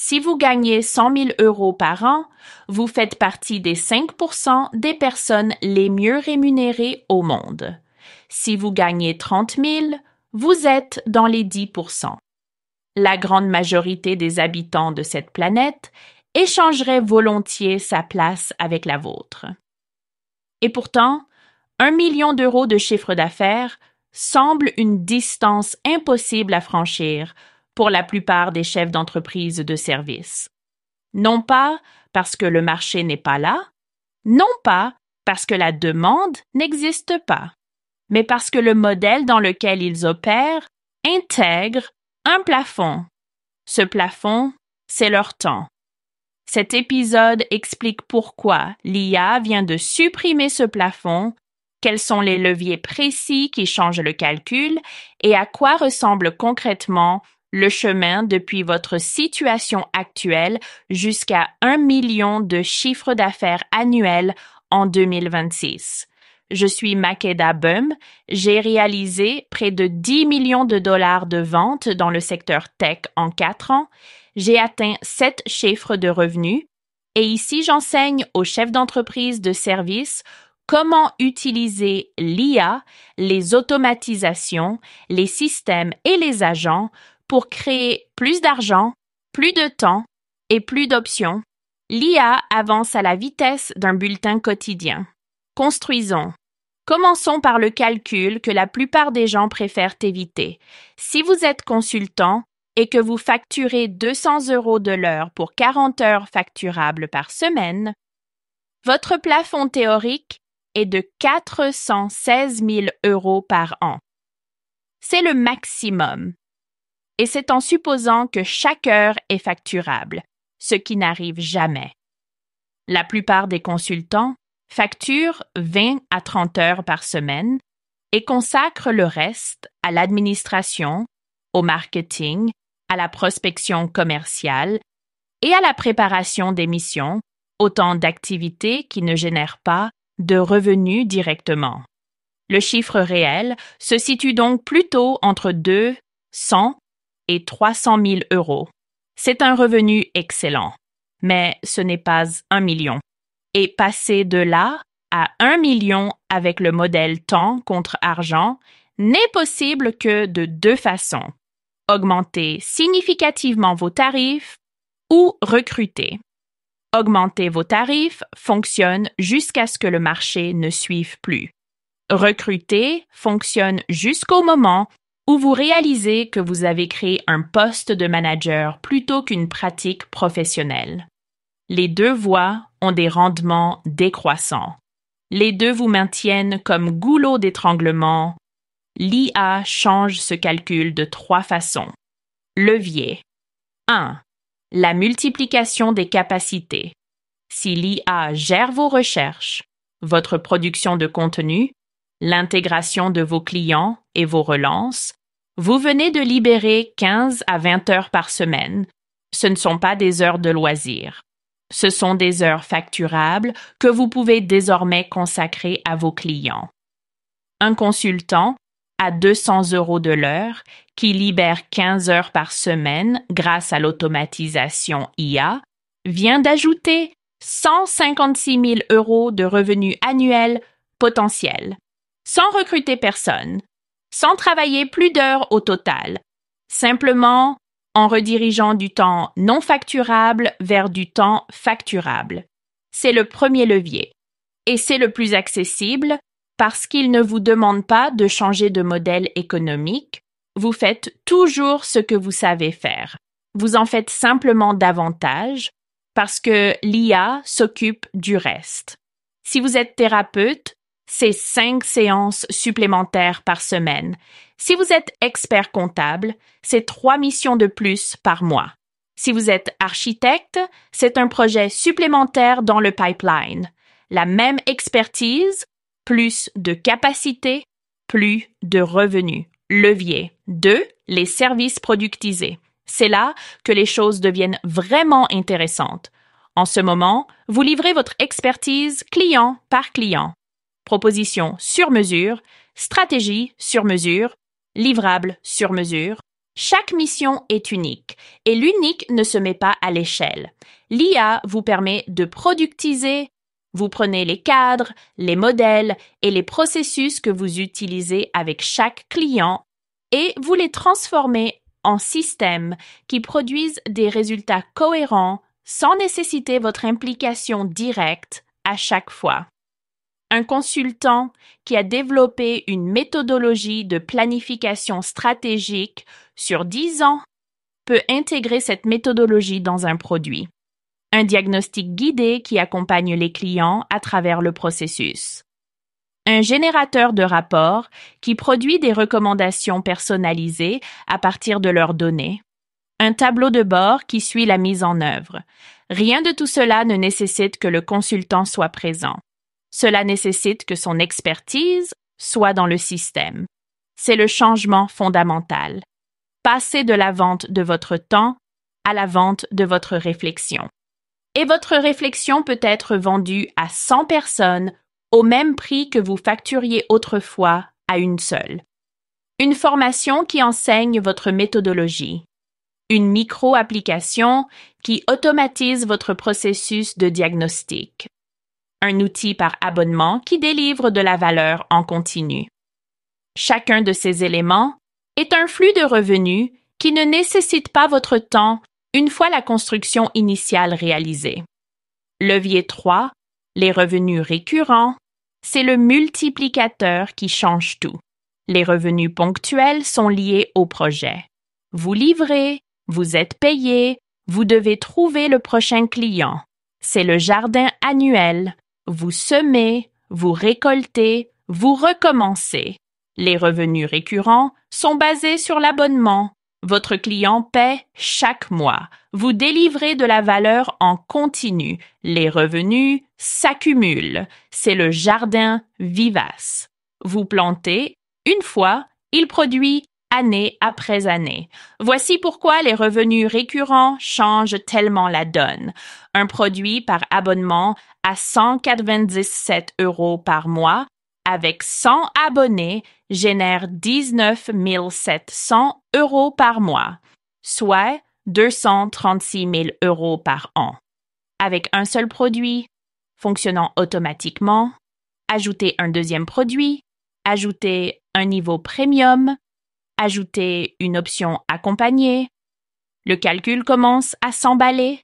Si vous gagnez 100 000 € par an, vous faites partie des 5% des personnes les mieux rémunérées au monde. Si vous gagnez 30 000, vous êtes dans les 10%. La grande majorité des habitants de cette planète échangerait volontiers sa place avec la vôtre. Et pourtant, 1 million d'euros de chiffre d'affaires semble une distance impossible à franchir pour la plupart des chefs d'entreprise de services. Non pas parce que le marché n'est pas là, non pas parce que la demande n'existe pas, mais parce que le modèle dans lequel ils opèrent intègre un plafond. Ce plafond, c'est leur temps. Cet épisode explique pourquoi l'IA vient de supprimer ce plafond, quels sont les leviers précis qui changent le calcul et à quoi ressemble concrètement le chemin depuis votre situation actuelle jusqu'à 1 million de chiffre d'affaires annuel en 2026. Je suis Makeda Bum, j'ai réalisé près de 10 millions de dollars de ventes dans le secteur tech en 4 ans, j'ai atteint 7 chiffres de revenus et ici j'enseigne aux chefs d'entreprise de services comment utiliser l'IA, les automatisations, les systèmes et les agents pour créer plus d'argent, plus de temps et plus d'options. L'IA avance à la vitesse d'un bulletin quotidien. Construisons. Commençons par le calcul que la plupart des gens préfèrent éviter. Si vous êtes consultant et que vous facturez 200 € de l'heure pour 40 heures facturables par semaine, votre plafond théorique est de 416 000 € par an. C'est le maximum. Et c'est en supposant que chaque heure est facturable, ce qui n'arrive jamais. La plupart des consultants facturent 20 à 30 heures par semaine et consacrent le reste à l'administration, au marketing, à la prospection commerciale et à la préparation des missions, autant d'activités qui ne génèrent pas de revenus directement. Le chiffre réel se situe donc plutôt entre 200 et 300 000 €. C'est un revenu excellent, mais ce n'est pas 1 million. Et passer de là à 1 million avec le modèle temps contre argent n'est possible que de 2 façons. Augmenter significativement vos tarifs ou recruter. Augmenter vos tarifs fonctionne jusqu'à ce que le marché ne suive plus. Recruter fonctionne jusqu'au moment où vous réalisez que vous avez créé un poste de manager plutôt qu'une pratique professionnelle. Les 2 voies ont des rendements décroissants. Les 2 vous maintiennent comme goulot d'étranglement. L'IA change ce calcul de 3 façons. Levier. 1. La multiplication des capacités. Si l'IA gère vos recherches, votre production de contenu, l'intégration de vos clients et vos relances, vous venez de libérer 15 à 20 heures par semaine. Ce ne sont pas des heures de loisirs. Ce sont des heures facturables que vous pouvez désormais consacrer à vos clients. Un consultant à 200 € de l'heure qui libère 15 heures par semaine grâce à l'automatisation IA vient d'ajouter 156 000 € de revenus annuels potentiels, sans recruter personne, sans travailler plus d'heures au total, simplement en redirigeant du temps non facturable vers du temps facturable. C'est le premier levier. Et c'est le plus accessible parce qu'il ne vous demande pas de changer de modèle économique. Vous faites toujours ce que vous savez faire. Vous en faites simplement davantage parce que l'IA s'occupe du reste. Si vous êtes thérapeute, c'est 5 séances supplémentaires par semaine. Si vous êtes expert comptable, c'est 3 missions de plus par mois. Si vous êtes architecte, c'est un projet supplémentaire dans le pipeline. La même expertise, plus de capacité, plus de revenus. Levier. 2. Les services productisés. C'est là que les choses deviennent vraiment intéressantes. En ce moment, vous livrez votre expertise client par client. Proposition sur mesure, stratégie sur mesure, livrable sur mesure, Chaque mission est unique et l'unique ne se met pas à l'échelle. L'IA vous permet de productiser. Vous prenez les cadres, les modèles et les processus que vous utilisez avec chaque client et vous les transformez en systèmes qui produisent des résultats cohérents sans nécessiter votre implication directe à chaque fois. Un consultant qui a développé une méthodologie de planification stratégique sur 10 ans peut intégrer cette méthodologie dans un produit. Un diagnostic guidé qui accompagne les clients à travers le processus. Un générateur de rapports qui produit des recommandations personnalisées à partir de leurs données. Un tableau de bord qui suit la mise en œuvre. Rien de tout cela ne nécessite que le consultant soit présent. Cela nécessite que son expertise soit dans le système. C'est le changement fondamental. Passez de la vente de votre temps à la vente de votre réflexion. Et votre réflexion peut être vendue à 100 personnes au même prix que vous facturiez autrefois à une seule. Une formation qui enseigne votre méthodologie. Une micro-application qui automatise votre processus de diagnostic. Un outil par abonnement qui délivre de la valeur en continu. Chacun de ces éléments est un flux de revenus qui ne nécessite pas votre temps une fois la construction initiale réalisée. Levier 3, les revenus récurrents, c'est le multiplicateur qui change tout. Les revenus ponctuels sont liés au projet. Vous livrez, vous êtes payé, vous devez trouver le prochain client. C'est le jardin annuel. Vous semez, vous récoltez, vous recommencez. Les revenus récurrents sont basés sur l'abonnement. Votre client paie chaque mois. Vous délivrez de la valeur en continu. Les revenus s'accumulent. C'est le jardin vivace. Vous plantez, une fois, il produit année après année. Voici pourquoi les revenus récurrents changent tellement la donne. Un produit par abonnement à 197 € par mois avec 100 abonnés génère 19 700 € par mois, soit 236 000 € par an. Avec un seul produit, fonctionnant automatiquement, ajouter un deuxième produit, ajouter un niveau premium, ajouter une option accompagnée. Le calcul commence à s'emballer.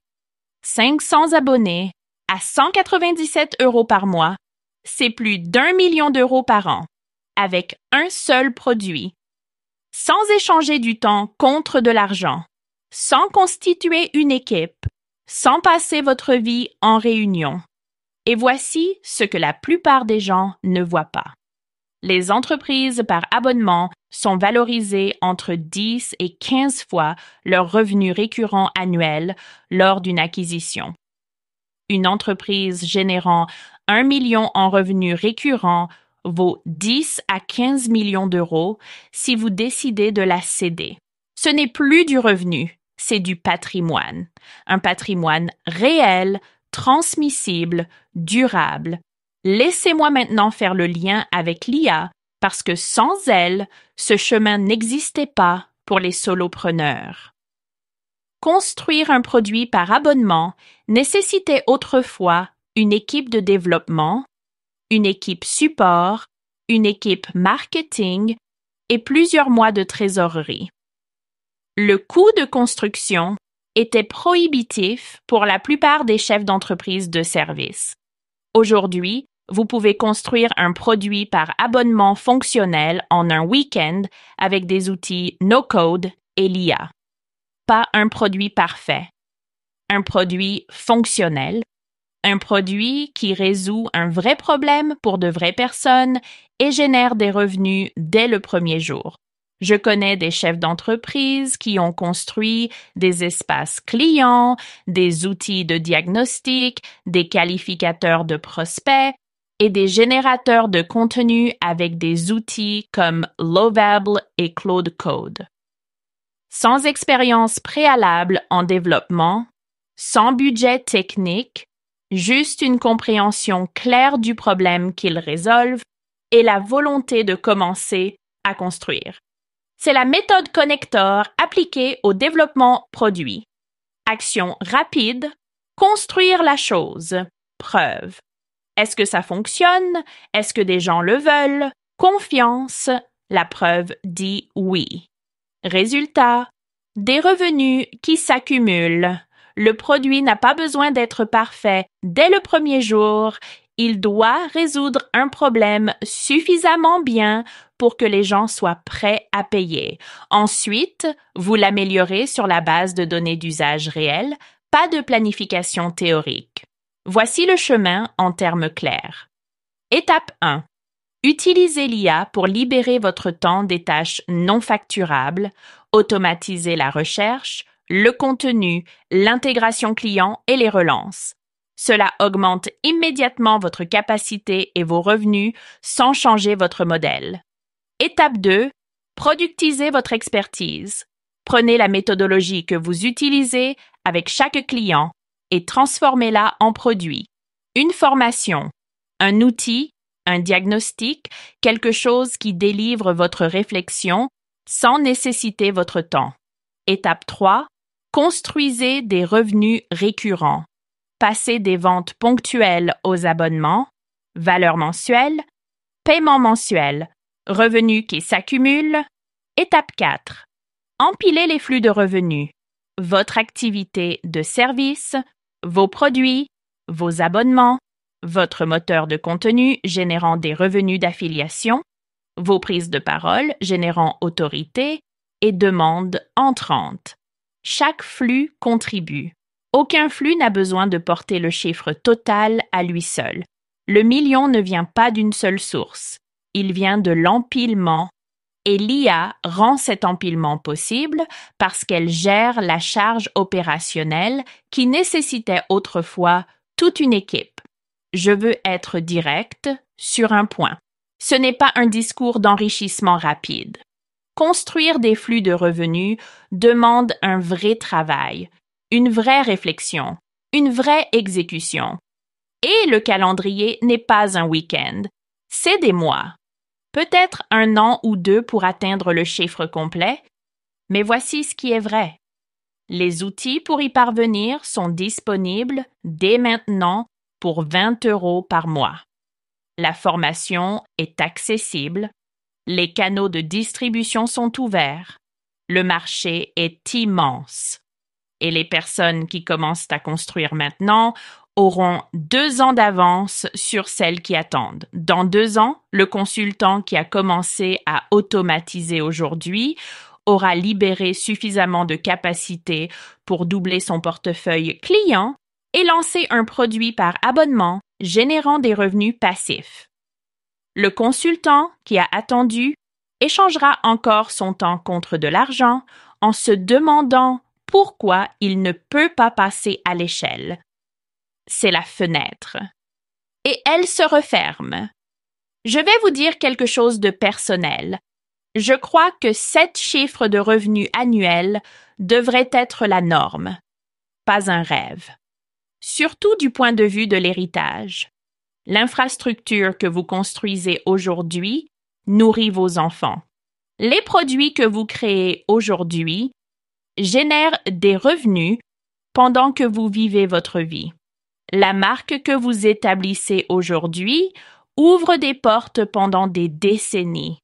500 abonnés à 197 € par mois, c'est plus d'1 million d'euros par an, avec un seul produit, sans échanger du temps contre de l'argent, sans constituer une équipe, sans passer votre vie en réunion. Et voici ce que la plupart des gens ne voient pas. Les entreprises par abonnement sont valorisées entre 10 et 15 fois leur revenu récurrent annuel lors d'une acquisition. Une entreprise générant 1 million en revenus récurrents vaut 10 à 15 millions d'euros si vous décidez de la céder. Ce n'est plus du revenu, c'est du patrimoine. Un patrimoine réel, transmissible, durable. Laissez-moi maintenant faire le lien avec l'IA parce que sans elle, ce chemin n'existait pas pour les solopreneurs. Construire un produit par abonnement nécessitait autrefois une équipe de développement, une équipe support, une équipe marketing et plusieurs mois de trésorerie. Le coût de construction était prohibitif pour la plupart des chefs d'entreprise de services. Aujourd'hui, vous pouvez construire un produit par abonnement fonctionnel en un week-end avec des outils no-code et l'IA. Pas un produit parfait, un produit fonctionnel, un produit qui résout un vrai problème pour de vraies personnes et génère des revenus dès le premier jour. Je connais des chefs d'entreprise qui ont construit des espaces clients, des outils de diagnostic, des qualificateurs de prospects et des générateurs de contenu avec des outils comme Lovable et Claude Code. Sans expérience préalable en développement, sans budget technique, juste une compréhension claire du problème qu'ils résolvent et la volonté de commencer à construire. C'est la méthode connector appliquée au développement produit. Action rapide, construire la chose. Preuve. Est-ce que ça fonctionne? Est-ce que des gens le veulent? Confiance. La preuve dit oui. Résultat. Des revenus qui s'accumulent. Le produit n'a pas besoin d'être parfait dès le premier jour. Il doit résoudre un problème suffisamment bien pour que les gens soient prêts à payer. Ensuite, vous l'améliorez sur la base de données d'usage réels, pas de planification théorique. Voici le chemin en termes clairs. Étape 1. Utilisez l'IA pour libérer votre temps des tâches non facturables, automatiser la recherche, le contenu, l'intégration client et les relances. Cela augmente immédiatement votre capacité et vos revenus sans changer votre modèle. Étape 2. Productisez votre expertise. Prenez la méthodologie que vous utilisez avec chaque client et transformez-la en produit. Une formation, un outil, un diagnostic, quelque chose qui délivre votre réflexion sans nécessiter votre temps. Étape 3. Construisez des revenus récurrents. Passez des ventes ponctuelles aux abonnements, valeur mensuelle, paiement mensuel, revenus qui s'accumulent. Étape 4. Empilez les flux de revenus. Votre activité de service, vos produits, vos abonnements, votre moteur de contenu générant des revenus d'affiliation, vos prises de parole générant autorité et demandes entrantes. Chaque flux contribue. Aucun flux n'a besoin de porter le chiffre total à lui seul. Le million ne vient pas d'une seule source. Il vient de l'empilement. Et l'IA rend cet empilement possible parce qu'elle gère la charge opérationnelle qui nécessitait autrefois toute une équipe. Je veux être direct sur un point. Ce n'est pas un discours d'enrichissement rapide. Construire des flux de revenus demande un vrai travail, une vraie réflexion, une vraie exécution. Et le calendrier n'est pas un week-end, c'est des mois. Peut-être 1 an ou 2 pour atteindre le chiffre complet, mais voici ce qui est vrai. Les outils pour y parvenir sont disponibles dès maintenant pour 20 € par mois. La formation est accessible, les canaux de distribution sont ouverts, le marché est immense. Et les personnes qui commencent à construire maintenant auront 2 ans d'avance sur celles qui attendent. Dans 2 ans, le consultant qui a commencé à automatiser aujourd'hui aura libéré suffisamment de capacité pour doubler son portefeuille client et lancer un produit par abonnement générant des revenus passifs. Le consultant qui a attendu échangera encore son temps contre de l'argent en se demandant pourquoi il ne peut pas passer à l'échelle. C'est la fenêtre. Et elle se referme. Je vais vous dire quelque chose de personnel. Je crois que 7 chiffres de revenus annuels devraient être la norme, pas un rêve. Surtout du point de vue de l'héritage. L'infrastructure que vous construisez aujourd'hui nourrit vos enfants. Les produits que vous créez aujourd'hui génèrent des revenus pendant que vous vivez votre vie. La marque que vous établissez aujourd'hui ouvre des portes pendant des décennies.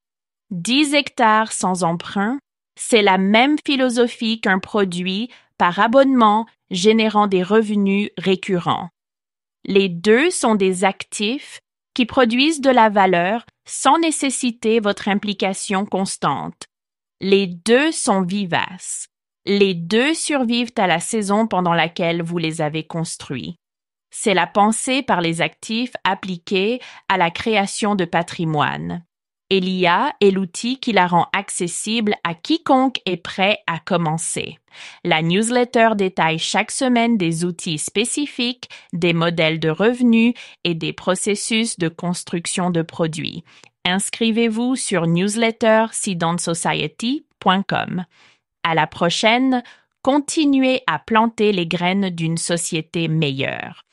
10 hectares sans emprunt, c'est la même philosophie qu'un produit par abonnement générant des revenus récurrents. Les deux sont des actifs qui produisent de la valeur sans nécessiter votre implication constante. Les deux sont vivaces. Les deux survivent à la saison pendant laquelle vous les avez construits. C'est la pensée par les actifs appliquée à la création de patrimoine. Et l'IA est l'outil qui la rend accessible à quiconque est prêt à commencer. La newsletter détaille chaque semaine des outils spécifiques, des modèles de revenus et des processus de construction de produits. Inscrivez-vous sur newslettersidonsociety.com. À la prochaine, continuez à planter les graines d'une société meilleure.